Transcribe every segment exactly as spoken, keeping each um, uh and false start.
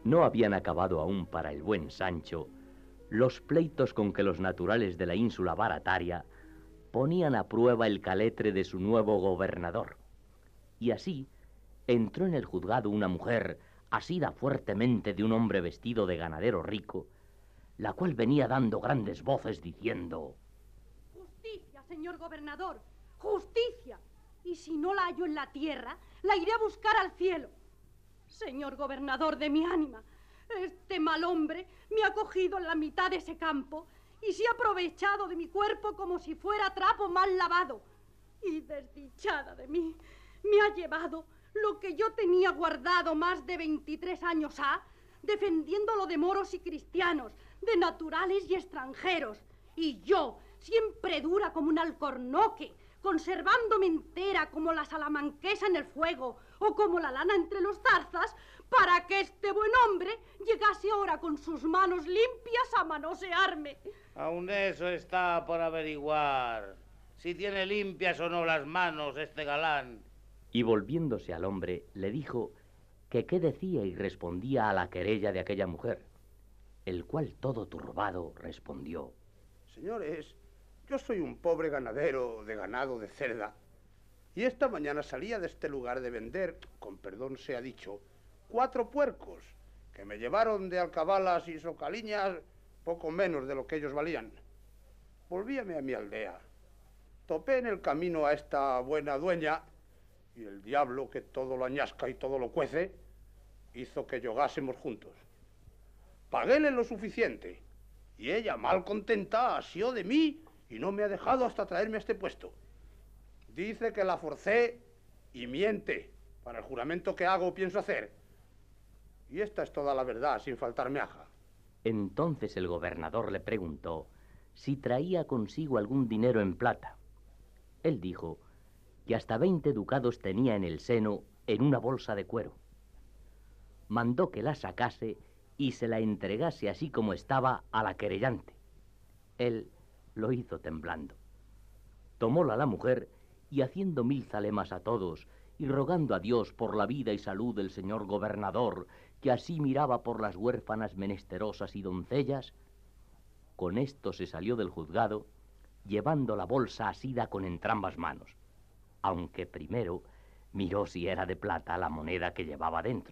No habían acabado aún para el buen Sancho los pleitos con que los naturales de la ínsula Barataria ponían a prueba el caletre de su nuevo gobernador. Y así entró en el juzgado una mujer asida fuertemente de un hombre vestido de ganadero rico, la cual venía dando grandes voces diciendo: «Justicia, señor gobernador, justicia. Y si no la hallo en la tierra, la iré a buscar al cielo. Señor gobernador de mi ánima, este mal hombre me ha cogido en la mitad de ese campo y se ha aprovechado de mi cuerpo como si fuera trapo mal lavado. Y desdichada de mí, me ha llevado lo que yo tenía guardado más de veintitrés años ha, defendiéndolo de moros y cristianos, de naturales y extranjeros. Y yo, siempre dura como un alcornoque, conservándome entera como la salamanquesa en el fuego o como la lana entre los zarzas, para que este buen hombre llegase ahora con sus manos limpias a manosearme». Aún eso está por averiguar, si tiene limpias o no las manos este galán. Y volviéndose al hombre, le dijo que qué decía y respondía a la querella de aquella mujer, el cual todo turbado respondió: «Señores, yo soy un pobre ganadero de ganado de cerda, y esta mañana salía de este lugar de vender, con perdón sea dicho, cuatro puercos, que me llevaron de alcabalas y socaliñas poco menos de lo que ellos valían. Volvíame a mi aldea, topé en el camino a esta buena dueña, y el diablo, que todo lo añasca y todo lo cuece, hizo que llogásemos juntos. Paguéle lo suficiente, y ella, mal contenta, asió de mí y no me ha dejado hasta traerme a este puesto. Dice que la forcé y miente para el juramento que hago o pienso hacer. Y esta es toda la verdad, sin faltar miaja». Entonces el gobernador le preguntó si traía consigo algún dinero en plata. Él dijo que hasta veinte ducados tenía en el seno en una bolsa de cuero. Mandó que la sacase y se la entregase así como estaba a la querellante. Él lo hizo temblando. Tomóla la mujer y haciendo mil zalemas a todos y rogando a Dios por la vida y salud del señor gobernador, que así miraba por las huérfanas menesterosas y doncellas, con esto se salió del juzgado, llevando la bolsa asida con entrambas manos, aunque primero miró si era de plata la moneda que llevaba dentro.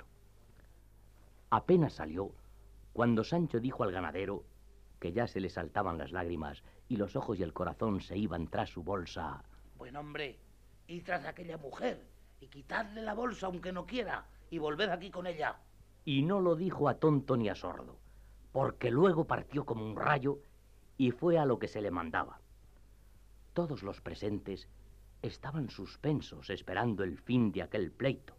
Apenas salió, cuando Sancho dijo al ganadero, que ya se le saltaban las lágrimas y los ojos y el corazón se iban tras su bolsa: «Buen hombre, id tras aquella mujer y quitadle la bolsa aunque no quiera y volved aquí con ella». Y no lo dijo a tonto ni a sordo, porque luego partió como un rayo y fue a lo que se le mandaba. Todos los presentes estaban suspensos esperando el fin de aquel pleito,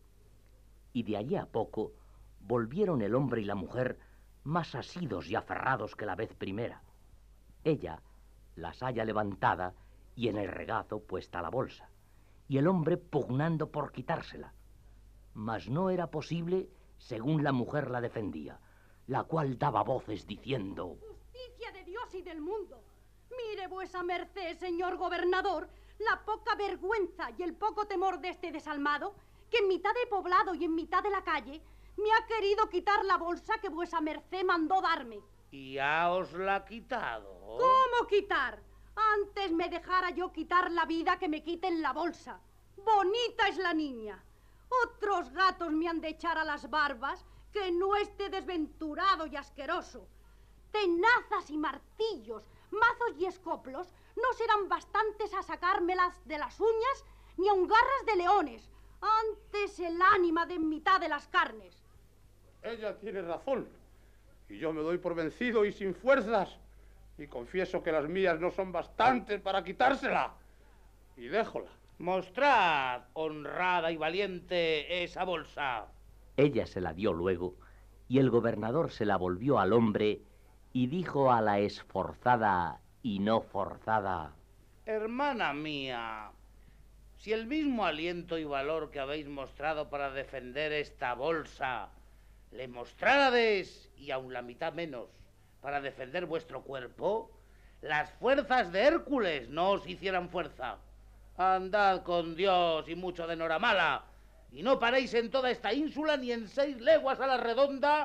y de allí a poco volvieron el hombre y la mujer más asidos y aferrados que la vez primera. Ella, la saya levantada y en el regazo puesta la bolsa, y el hombre pugnando por quitársela. Mas no era posible según la mujer la defendía, la cual daba voces diciendo: «Justicia de Dios y del mundo. Mire vuesa merced, señor gobernador, la poca vergüenza y el poco temor de este desalmado, que en mitad de poblado y en mitad de la calle me ha querido quitar la bolsa que vuesa merced mandó darme». ¿Y ya os la ha quitado? ¿Cómo quitar? Antes me dejara yo quitar la vida que me quiten la bolsa. Bonita es la niña. Otros gatos me han de echar a las barbas que no esté desventurado y asqueroso. Tenazas y martillos, mazos y escoplos no serán bastantes a sacármelas de las uñas, ni aun garras de leones, antes el ánima de en mitad de las carnes. Ella tiene razón, y yo me doy por vencido y sin fuerzas, y confieso que las mías no son bastantes para quitársela, y déjola. Mostrad, honrada y valiente, esa bolsa. Ella se la dio luego, y el gobernador se la volvió al hombre y dijo a la esforzada y no forzada: «Hermana mía, si el mismo aliento y valor que habéis mostrado para defender esta bolsa le mostrárades, y aun la mitad menos, para defender vuestro cuerpo, las fuerzas de Hércules no os hicieran fuerza. Andad con Dios y mucho de noramala, y no paréis en toda esta ínsula ni en seis leguas a la redonda,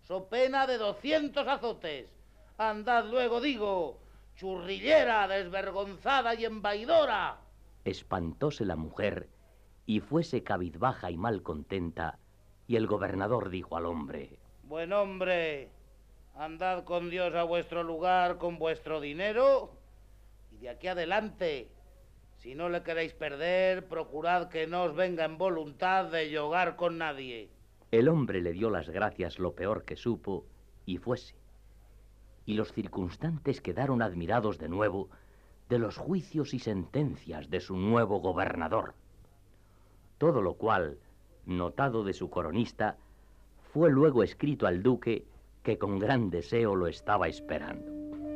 so pena de doscientos azotes. Andad luego, digo, churrillera, desvergonzada y embaidora. Espantóse la mujer y fuese cabizbaja y mal contenta, y el gobernador dijo al hombre: Buen hombre, andad con Dios a vuestro lugar con vuestro dinero, y de aquí adelante, si no le queréis perder, procurad que no os venga en voluntad de yogar con nadie. El hombre le dio las gracias lo peor que supo y fuese. Y los circunstantes quedaron admirados de nuevo de los juicios y sentencias de su nuevo gobernador. Todo lo cual, notado de su coronista, fue luego escrito al duque, que con gran deseo lo estaba esperando.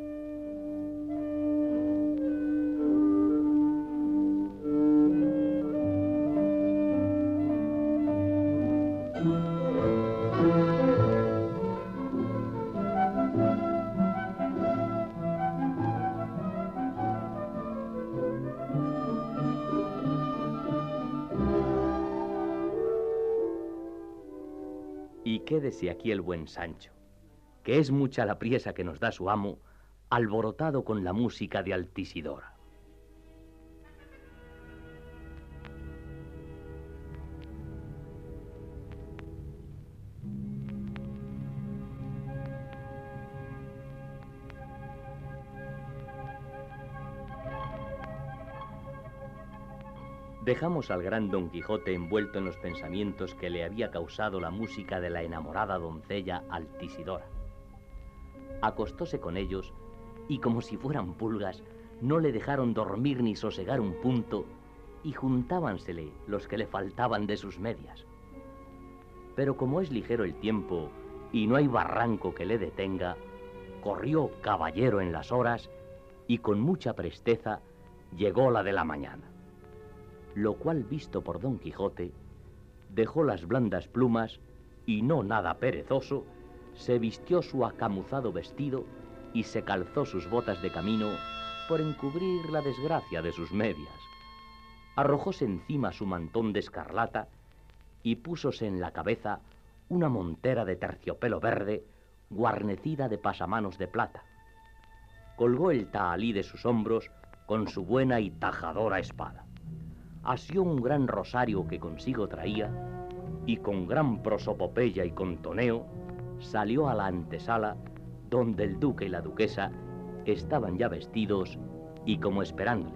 Y quédese aquí el buen Sancho, que es mucha la priesa que nos da su amo, alborotado con la música de Altisidora. Dejamos al gran Don Quijote envuelto en los pensamientos que le había causado la música de la enamorada doncella Altisidora. Acostóse con ellos y, como si fueran pulgas, no le dejaron dormir ni sosegar un punto, y juntábansele los que le faltaban de sus medias. Pero como es ligero el tiempo y no hay barranco que le detenga, corrió caballero en las horas y con mucha presteza llegó la de la mañana. Lo cual, visto por Don Quijote, dejó las blandas plumas y, no nada perezoso, se vistió su acamuzado vestido y se calzó sus botas de camino por encubrir la desgracia de sus medias. Arrojóse encima su mantón de escarlata y púsose en la cabeza una montera de terciopelo verde guarnecida de pasamanos de plata. Colgó el tahalí de sus hombros con su buena y tajadora espada. Asió un gran rosario que consigo traía y con gran prosopopeya y contoneo salió a la antesala donde el duque y la duquesa estaban ya vestidos y como esperándole.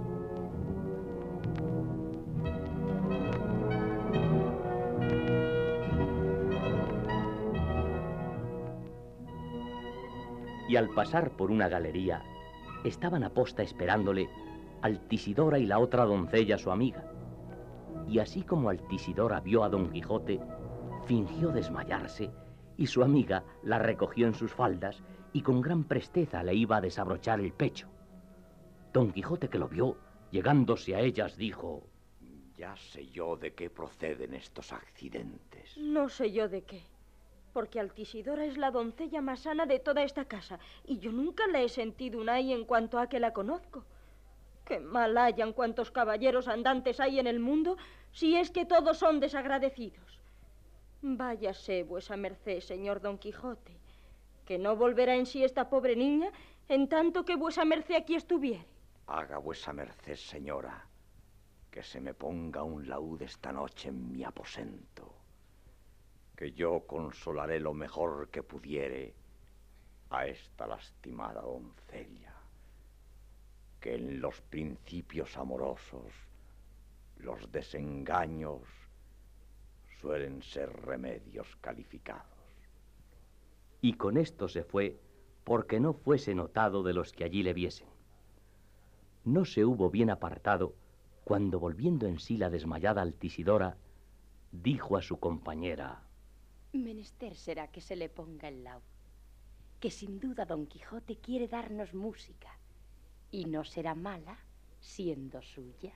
Y al pasar por una galería estaban aposta esperándole Altisidora y la otra doncella, su amiga. Y así como Altisidora vio a Don Quijote, fingió desmayarse, y su amiga la recogió en sus faldas y con gran presteza le iba a desabrochar el pecho. Don Quijote, que lo vio, llegándose a ellas, dijo: Ya sé yo de qué proceden estos accidentes. No sé yo de qué, porque Altisidora es la doncella más sana de toda esta casa, y yo nunca la he sentido un ay en cuanto a que la conozco. Qué mal hayan cuantos caballeros andantes hay en el mundo, si es que todos son desagradecidos. Váyase vuesa merced, señor Don Quijote, que no volverá en sí esta pobre niña en tanto que vuesa merced aquí estuviere. Haga vuesa merced, señora, que se me ponga un laúd esta noche en mi aposento, que yo consolaré lo mejor que pudiere a esta lastimada doncella, que en los principios amorosos los desengaños suelen ser remedios calificados. Y con esto se fue, porque no fuese notado de los que allí le viesen. No se hubo bien apartado, cuando volviendo en sí la desmayada Altisidora, dijo a su compañera: Menester será que se le ponga el laúd, que sin duda Don Quijote quiere darnos música, y no será mala siendo suya.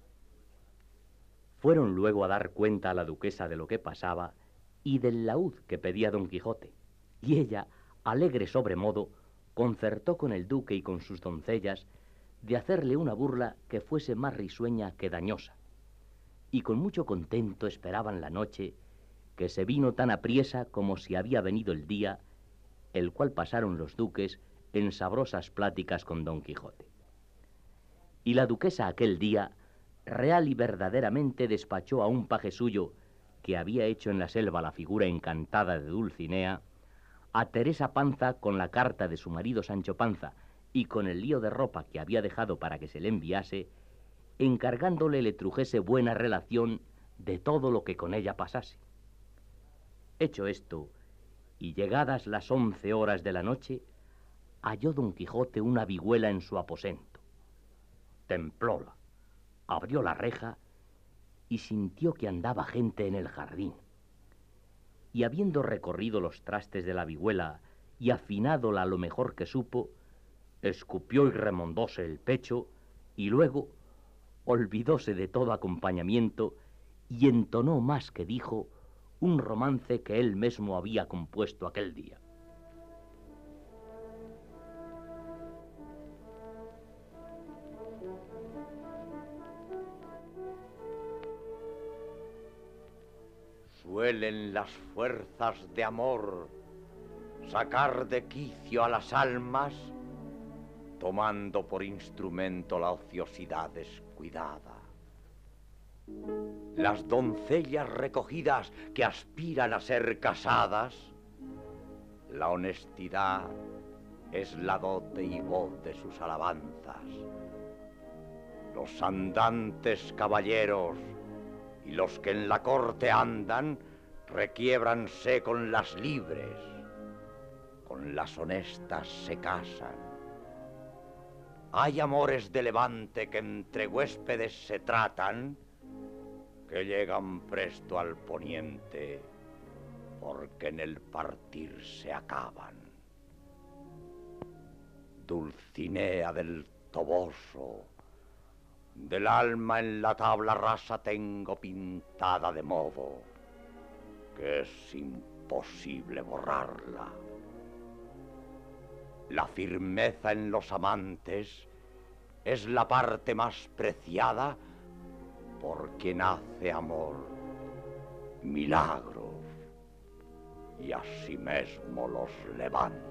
Fueron luego a dar cuenta a la duquesa de lo que pasaba y del laúd que pedía Don Quijote, y ella, alegre sobremodo, concertó con el duque y con sus doncellas de hacerle una burla que fuese más risueña que dañosa, y con mucho contento esperaban la noche que se vino tan apriesa como si había venido el día, el cual pasaron los duques en sabrosas pláticas con Don Quijote. Y la duquesa aquel día, real y verdaderamente, despachó a un paje suyo, que había hecho en la selva la figura encantada de Dulcinea, a Teresa Panza con la carta de su marido Sancho Panza y con el lío de ropa que había dejado para que se le enviase, encargándole le trujese buena relación de todo lo que con ella pasase. Hecho esto, y llegadas las once horas de la noche, halló Don Quijote una vihuela en su aposento. Templóla, abrió la reja y sintió que andaba gente en el jardín. Y habiendo recorrido los trastes de la vihuela y afinándola lo mejor que supo, escupió y remondóse el pecho, y luego olvidóse de todo acompañamiento y entonó más que dijo un romance que él mismo había compuesto aquel día. Suelen las fuerzas de amor sacar de quicio a las almas, tomando por instrumento la ociosidad descuidada. Las doncellas recogidas que aspiran a ser casadas, la honestidad es la dote y voz de sus alabanzas. Los andantes caballeros y los que en la corte andan, requiébranse con las libres, con las honestas se casan. Hay amores de levante que entre huéspedes se tratan, que llegan presto al poniente, porque en el partir se acaban. Dulcinea del Toboso, del alma en la tabla rasa tengo pintada de modo que es imposible borrarla. La firmeza en los amantes es la parte más preciada, por quien hace amor milagros y asimismo los levanta.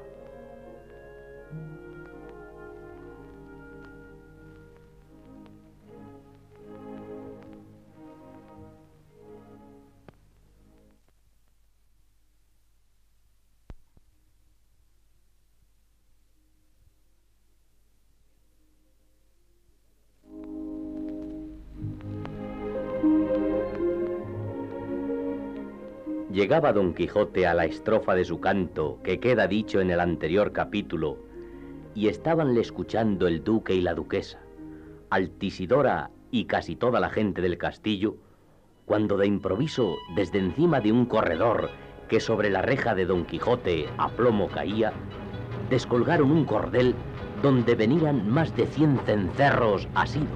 Llegaba Don Quijote a la estrofa de su canto, que queda dicho en el anterior capítulo, y estabanle escuchando el duque y la duquesa, Altisidora y casi toda la gente del castillo, cuando de improviso, desde encima de un corredor que sobre la reja de Don Quijote a plomo caía, descolgaron un cordel donde venían más de cien cencerros asidos,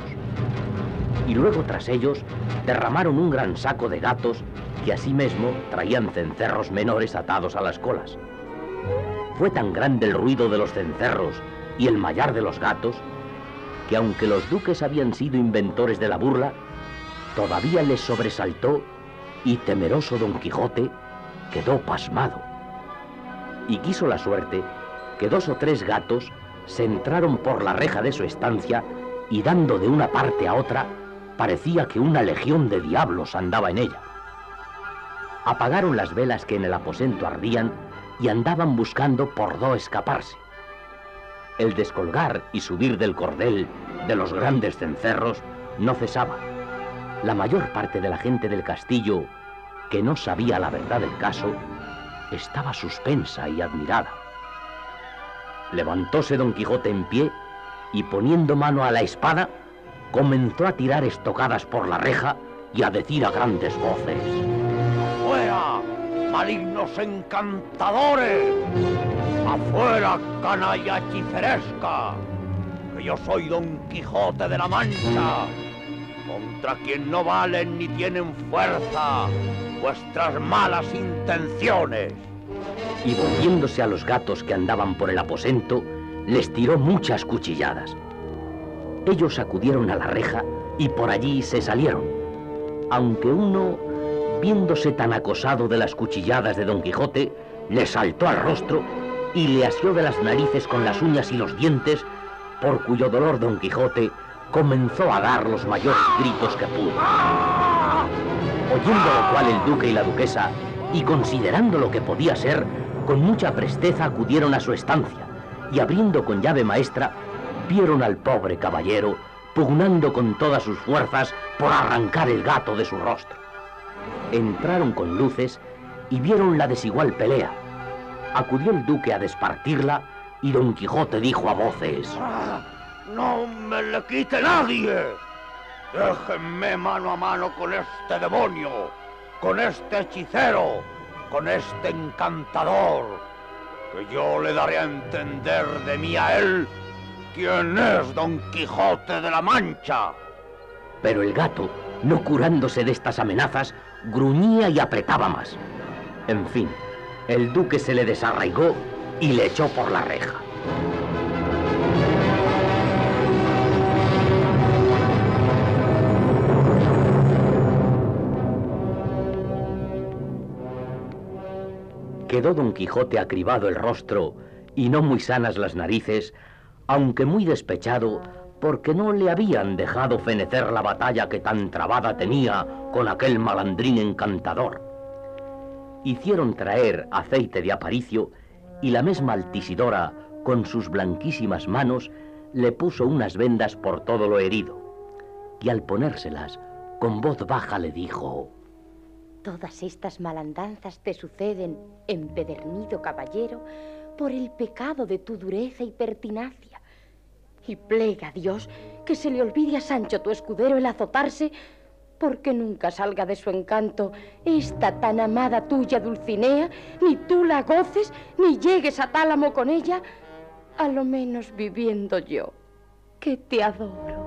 y luego tras ellos derramaron un gran saco de gatos que asimismo traían cencerros menores atados a las colas. Fue tan grande el ruido de los cencerros y el mallar de los gatos, que aunque los duques habían sido inventores de la burla, todavía les sobresaltó, y temeroso Don Quijote quedó pasmado. Y quiso la suerte que dos o tres gatos se entraron por la reja de su estancia, y dando de una parte a otra, parecía que una legión de diablos andaba en ella. Apagaron las velas que en el aposento ardían y andaban buscando por dó escaparse. El descolgar y subir del cordel de los grandes cencerros no cesaba. La mayor parte de la gente del castillo, que no sabía la verdad del caso, estaba suspensa y admirada. Levantóse Don Quijote en pie y, poniendo mano a la espada, comenzó a tirar estocadas por la reja y a decir a grandes voces: ¡Afuera, malignos encantadores! ¡Afuera, canalla hechiceresca! Que yo soy Don Quijote de la Mancha, contra quien no valen ni tienen fuerza vuestras malas intenciones. Y volviéndose a los gatos que andaban por el aposento, les tiró muchas cuchilladas. Ellos acudieron a la reja y por allí se salieron, aunque uno, viéndose tan acosado de las cuchilladas de Don Quijote, le saltó al rostro y le asió de las narices con las uñas y los dientes, por cuyo dolor Don Quijote comenzó a dar los mayores gritos que pudo. Oyendo lo cual el duque y la duquesa, y considerando lo que podía ser, con mucha presteza acudieron a su estancia, y abriendo con llave maestra, vieron al pobre caballero pugnando con todas sus fuerzas por arrancar el gato de su rostro. Entraron con luces y vieron la desigual pelea. Acudió el duque a despartirla, y Don Quijote dijo a voces: ¡Ah! ¡No me le quite nadie! ¡Déjenme mano a mano con este demonio, con este hechicero, con este encantador, que yo le daré a entender de mí a él quién es Don Quijote de la Mancha! Pero el gato, no curándose de estas amenazas, gruñía y apretaba más. En fin, el duque se le desarraigó y le echó por la reja. Quedó Don Quijote acribado el rostro y no muy sanas las narices, aunque muy despechado, porque no le habían dejado fenecer la batalla que tan trabada tenía con aquel malandrín encantador. Hicieron traer aceite de aparicio, y la mesma Altisidora, con sus blanquísimas manos, le puso unas vendas por todo lo herido, y al ponérselas, con voz baja le dijo: Todas estas malandanzas te suceden, empedernido caballero, por el pecado de tu dureza y pertinacia. Y plega a Dios que se le olvide a Sancho tu escudero el azotarse, porque nunca salga de su encanto esta tan amada tuya Dulcinea, ni tú la goces, ni llegues a tálamo con ella, a lo menos viviendo yo, que te adoro.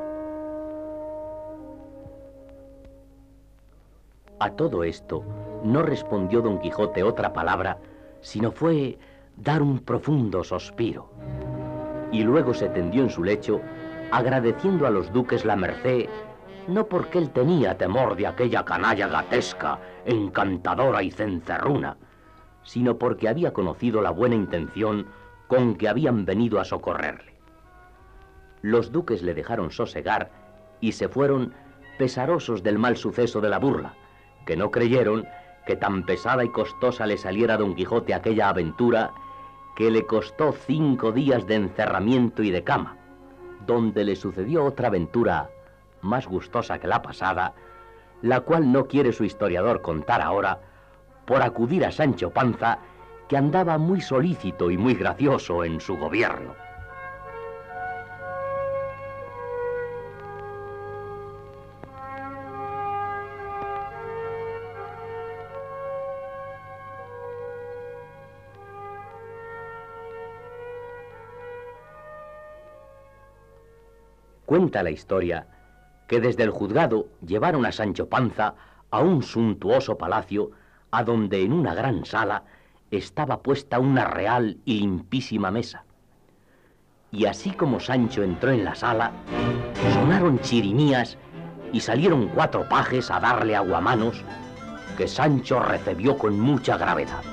A todo esto no respondió Don Quijote otra palabra, sino fue dar un profundo suspiro. Y luego se tendió en su lecho, agradeciendo a los duques la merced, no porque él tenía temor de aquella canalla gatesca, encantadora y cencerruna, sino porque había conocido la buena intención con que habían venido a socorrerle. Los duques le dejaron sosegar y se fueron pesarosos del mal suceso de la burla, que no creyeron que tan pesada y costosa le saliera a Don Quijote aquella aventura, que le costó cinco días de encerramiento y de cama, donde le sucedió otra aventura más gustosa que la pasada, la cual no quiere su historiador contar ahora, por acudir a Sancho Panza, que andaba muy solícito y muy gracioso en su gobierno. Cuenta la historia que desde el juzgado llevaron a Sancho Panza a un suntuoso palacio, a donde en una gran sala estaba puesta una real y limpísima mesa. Y así como Sancho entró en la sala, sonaron chirimías y salieron cuatro pajes a darle aguamanos, que Sancho recibió con mucha gravedad.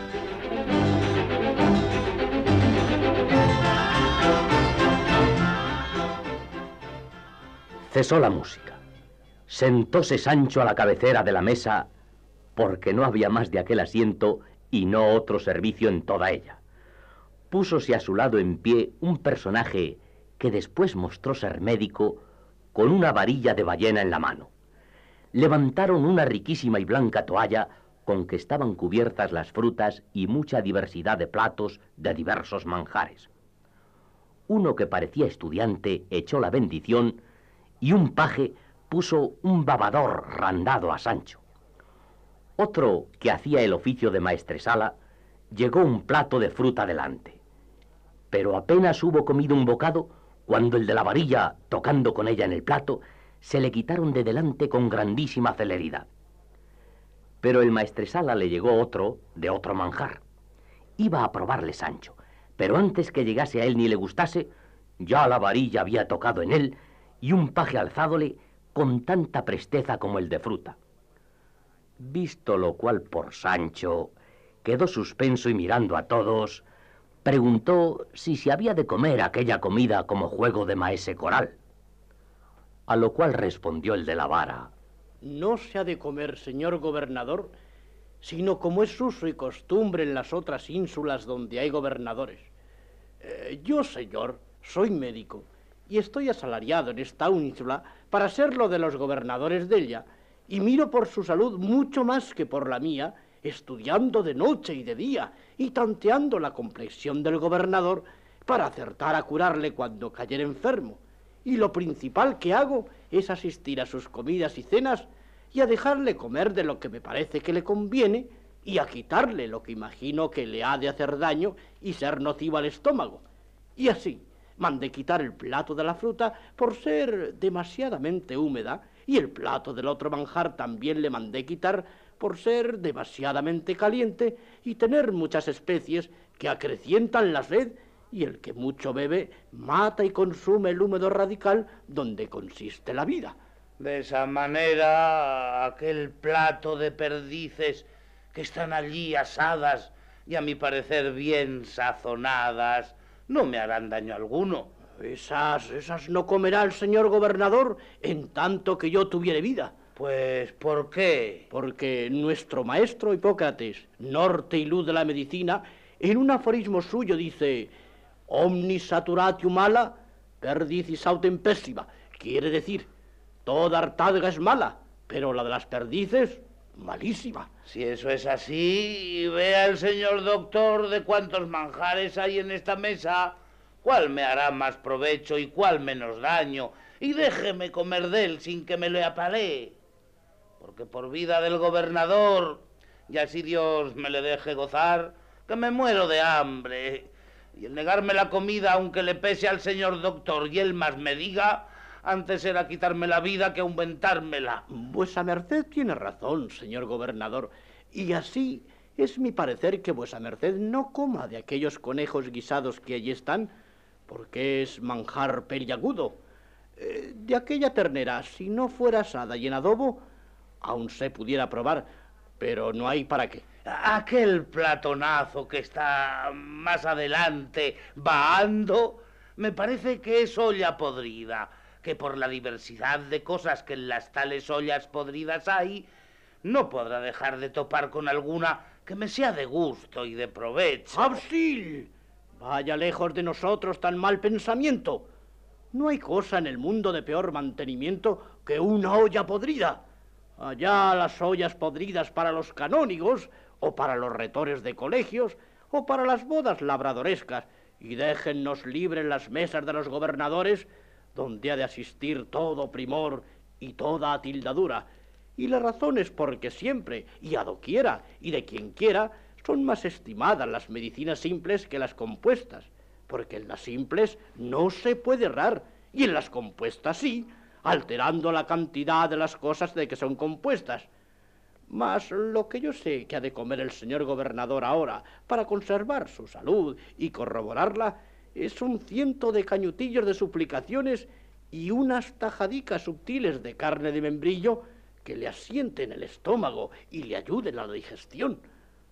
Cesó la música. Sentóse Sancho a la cabecera de la mesa, porque no había más de aquel asiento y no otro servicio en toda ella. Púsose a su lado en pie un personaje que después mostró ser médico, con una varilla de ballena en la mano. Levantaron una riquísima y blanca toalla con que estaban cubiertas las frutas y mucha diversidad de platos de diversos manjares. Uno que parecía estudiante echó la bendición, y un paje puso un babador randado a Sancho. Otro, que hacía el oficio de maestresala, llegó un plato de fruta delante. Pero apenas hubo comido un bocado, cuando el de la varilla, tocando con ella en el plato, se le quitaron de delante con grandísima celeridad. Pero el maestresala le llegó otro, de otro manjar. Iba a probarle Sancho, pero antes que llegase a él ni le gustase, ya la varilla había tocado en él, y un paje alzádole con tanta presteza como el de fruta. Visto lo cual por Sancho, quedó suspenso y mirando a todos, preguntó si se había de comer aquella comida como juego de maese coral. A lo cual respondió el de la vara: No se ha de comer, señor gobernador, sino como es uso y costumbre en las otras ínsulas donde hay gobernadores. Eh, yo, señor, soy médico y estoy asalariado en esta ínsula para ser lo de los gobernadores de ella, y miro por su salud mucho más que por la mía, estudiando de noche y de día y tanteando la complexión del gobernador para acertar a curarle cuando cayera enfermo. Y lo principal que hago es asistir a sus comidas y cenas y a dejarle comer de lo que me parece que le conviene y a quitarle lo que imagino que le ha de hacer daño y ser nocivo al estómago. Y así mandé quitar el plato de la fruta por ser demasiadamente húmeda, y el plato del otro manjar también le mandé quitar por ser demasiadamente caliente y tener muchas especies que acrecientan la sed, y el que mucho bebe mata y consume el húmedo radical donde consiste la vida. De esa manera, aquel plato de perdices que están allí asadas y a mi parecer bien sazonadas, no me harán daño alguno. Esas, esas no comerá el señor gobernador en tanto que yo tuviere vida. Pues, ¿por qué? Porque nuestro maestro Hipócrates, norte y luz de la medicina, en un aforismo suyo dice: omnis saturatio mala, perdicis autem pessima. Quiere decir, toda hartazga es mala, pero la de las perdices, malísima. Si eso es así, vea el señor doctor de cuántos manjares hay en esta mesa, cuál me hará más provecho y cuál menos daño, y déjeme comer de él sin que me lo apalee. Porque por vida del gobernador, y así Dios me le deje gozar, que me muero de hambre. Y el negarme la comida, aunque le pese al señor doctor y él más me diga, antes era quitarme la vida que aumentármela. Vuesa merced tiene razón, señor gobernador, y así es mi parecer que vuesa merced no coma de aquellos conejos guisados que allí están, porque es manjar peliagudo. Eh, de aquella ternera, si no fuera asada y en adobo, aún se pudiera probar, pero no hay para qué. Aquel platonazo que está más adelante, vaando, me parece que es olla podrida, que por la diversidad de cosas que en las tales ollas podridas hay, no podrá dejar de topar con alguna que me sea de gusto y de provecho. ¡Absil! Vaya lejos de nosotros tan mal pensamiento. No hay cosa en el mundo de peor mantenimiento que una olla podrida. Allá las ollas podridas para los canónigos, o para los retores de colegios, o para las bodas labradorescas, y déjennos libres las mesas de los gobernadores, donde ha de asistir todo primor y toda atildadura. Y la razón es porque siempre, y a doquiera, y de quien quiera, son más estimadas las medicinas simples que las compuestas, porque en las simples no se puede errar, y en las compuestas sí, alterando la cantidad de las cosas de que son compuestas. Mas lo que yo sé que ha de comer el señor gobernador ahora para conservar su salud y corroborarla es un ciento de cañutillos de suplicaciones y unas tajadicas sutiles de carne de membrillo que le asienten el estómago y le ayuden a la digestión.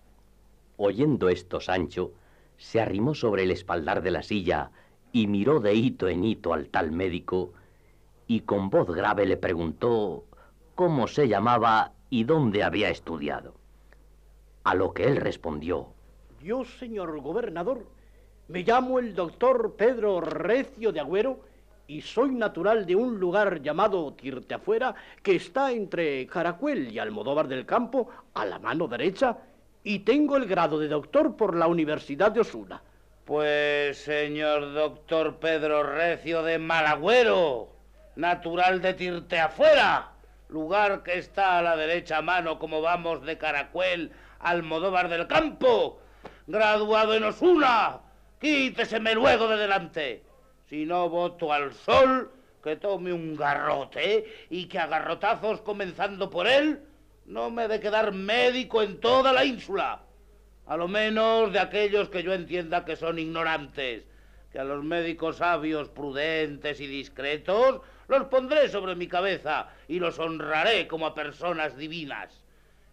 Oyendo esto, Sancho se arrimó sobre el espaldar de la silla y miró de hito en hito al tal médico, y con voz grave le preguntó cómo se llamaba y dónde había estudiado. A lo que él respondió: yo, señor gobernador, me llamo el doctor Pedro Recio de Agüero y soy natural de un lugar llamado Tirteafuera, que está entre Caracuel y Almodóvar del Campo, a la mano derecha, y tengo el grado de doctor por la Universidad de Osuna. Pues, señor doctor Pedro Recio de Malagüero, natural de Tirteafuera, lugar que está a la derecha mano como vamos de Caracuel a Almodóvar del Campo, graduado en Osuna, quíteseme luego de delante. Si no voto al sol, que tome un garrote y que a garrotazos comenzando por él, no me he de quedar médico en toda la ínsula. A lo menos de aquellos que yo entienda que son ignorantes, que a los médicos sabios, prudentes y discretos los pondré sobre mi cabeza y los honraré como a personas divinas.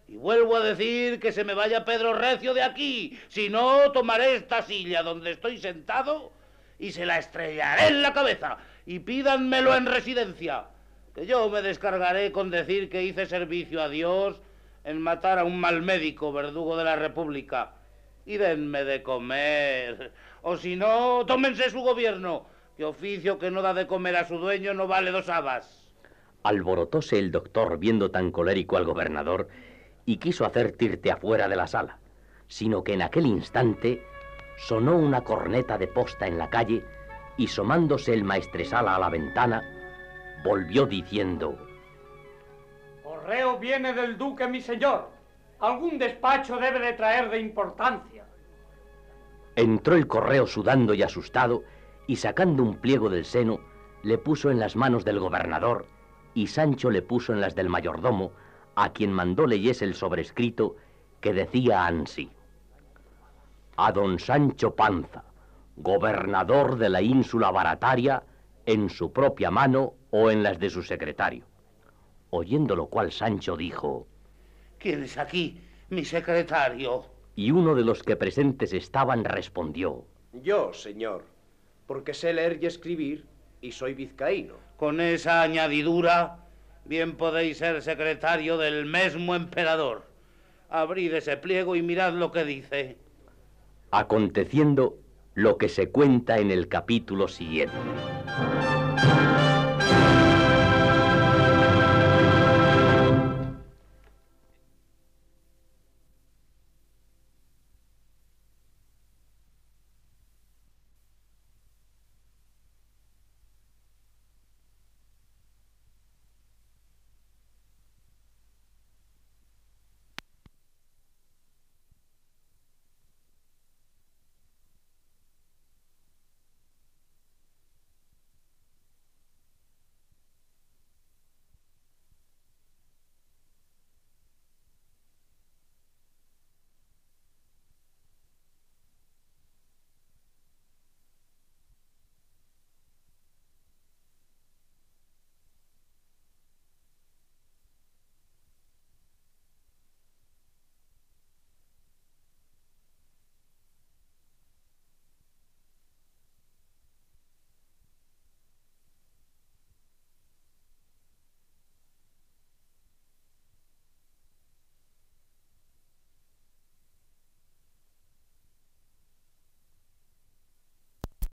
Y vuelvo a decir que se me vaya Pedro Recio de aquí. Si no, tomaré esta silla donde estoy sentado y se la estrellaré en la cabeza. Y pídanmelo en residencia, que yo me descargaré con decir que hice servicio a Dios en matar a un mal médico, verdugo de la República. Y denme de comer. O si no, tómense su gobierno, que oficio que no da de comer a su dueño no vale dos habas. Alborotóse el doctor viendo tan colérico al gobernador y quiso hacer tirte afuera de la sala, sino que en aquel instante sonó una corneta de posta en la calle y asomándose el maestresala a la ventana, volvió diciendo: Correo viene del duque, mi señor. Algún despacho debe de traer de importancia. Entró el correo sudando y asustado y sacando un pliego del seno, le puso en las manos del gobernador y Sancho le puso en las del mayordomo, a quien mandó leyese el sobrescrito que decía ansí: a don Sancho Panza, gobernador de la ínsula Barataria, en su propia mano o en las de su secretario. Oyendo lo cual Sancho dijo: ¿Quién es aquí, mi secretario? Y uno de los que presentes estaban respondió: Yo, señor, porque sé leer y escribir y soy vizcaíno. Con esa añadidura, bien podéis ser secretario del mesmo emperador. Abrid ese pliego y mirad lo que dice. Aconteciendo lo que se cuenta en el capítulo siguiente.